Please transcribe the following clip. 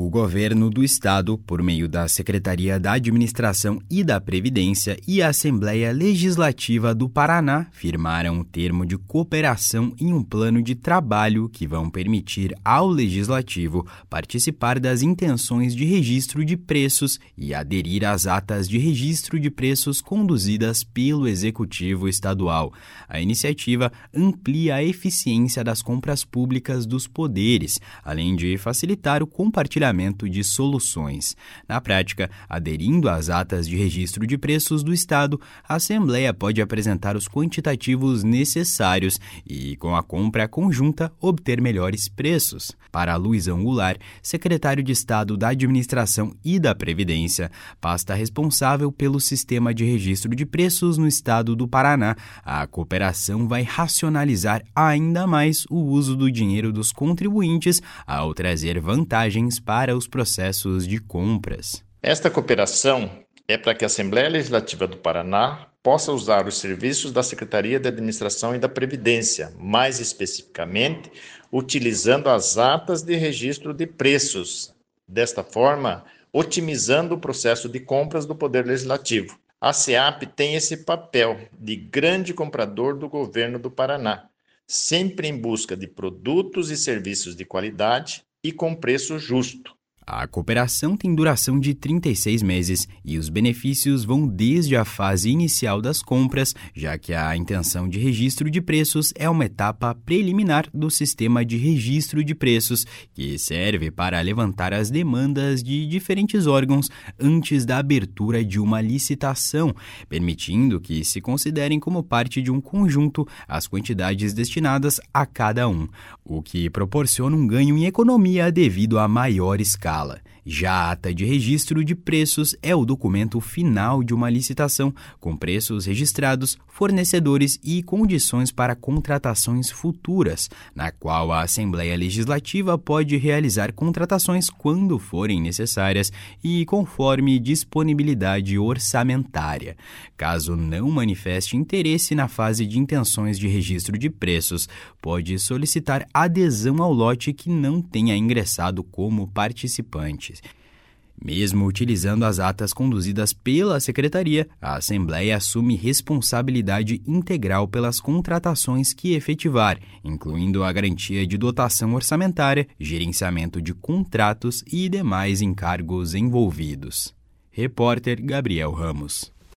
O governo do Estado, por meio da Secretaria da Administração e da Previdência e a Assembleia Legislativa do Paraná, firmaram um termo de cooperação em um plano de trabalho que vão permitir ao Legislativo participar das intenções de registro de preços e aderir às atas de registro de preços conduzidas pelo Executivo Estadual. A iniciativa amplia a eficiência das compras públicas dos poderes, além de facilitar o compartilhamento de soluções. Na prática, aderindo às atas de registro de preços do Estado, a Assembleia pode apresentar os quantitativos necessários e, com a compra conjunta, obter melhores preços. Para Luizão Goulart, secretário de Estado da Administração e da Previdência, pasta responsável pelo sistema de registro de preços no Estado do Paraná, a cooperação vai racionalizar ainda mais o uso do dinheiro dos contribuintes ao trazer vantagens para os processos de compras. Esta cooperação é para que a Assembleia Legislativa do Paraná possa usar os serviços da Secretaria de Administração e da Previdência, mais especificamente, utilizando as atas de registro de preços. Desta forma, otimizando o processo de compras do Poder Legislativo. A SEAP tem esse papel de grande comprador do governo do Paraná, sempre em busca de produtos e serviços de qualidade e com preço justo. A cooperação tem duração de 36 meses e os benefícios vão desde a fase inicial das compras, já que a intenção de registro de preços é uma etapa preliminar do sistema de registro de preços, que serve para levantar as demandas de diferentes órgãos antes da abertura de uma licitação, permitindo que se considerem como parte de um conjunto as quantidades destinadas a cada um, o que proporciona um ganho em economia devido à maior escala. Já a ata de registro de preços é o documento final de uma licitação, com preços registrados, fornecedores e condições para contratações futuras, na qual a Assembleia Legislativa pode realizar contratações quando forem necessárias e conforme disponibilidade orçamentária. Caso não manifeste interesse na fase de intenções de registro de preços, pode solicitar adesão ao lote que não tenha ingressado como participante. Mesmo utilizando as atas conduzidas pela Secretaria, a Assembleia assume responsabilidade integral pelas contratações que efetivar, incluindo a garantia de dotação orçamentária, gerenciamento de contratos e demais encargos envolvidos. Repórter Gabriel Ramos.